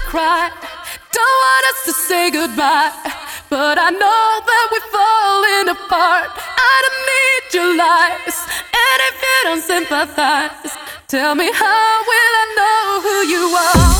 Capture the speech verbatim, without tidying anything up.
cry. Don't want us to say goodbye, but I know that we're falling apart. I don't need your lies, and if you don't sympathize, tell me how will I know who you are?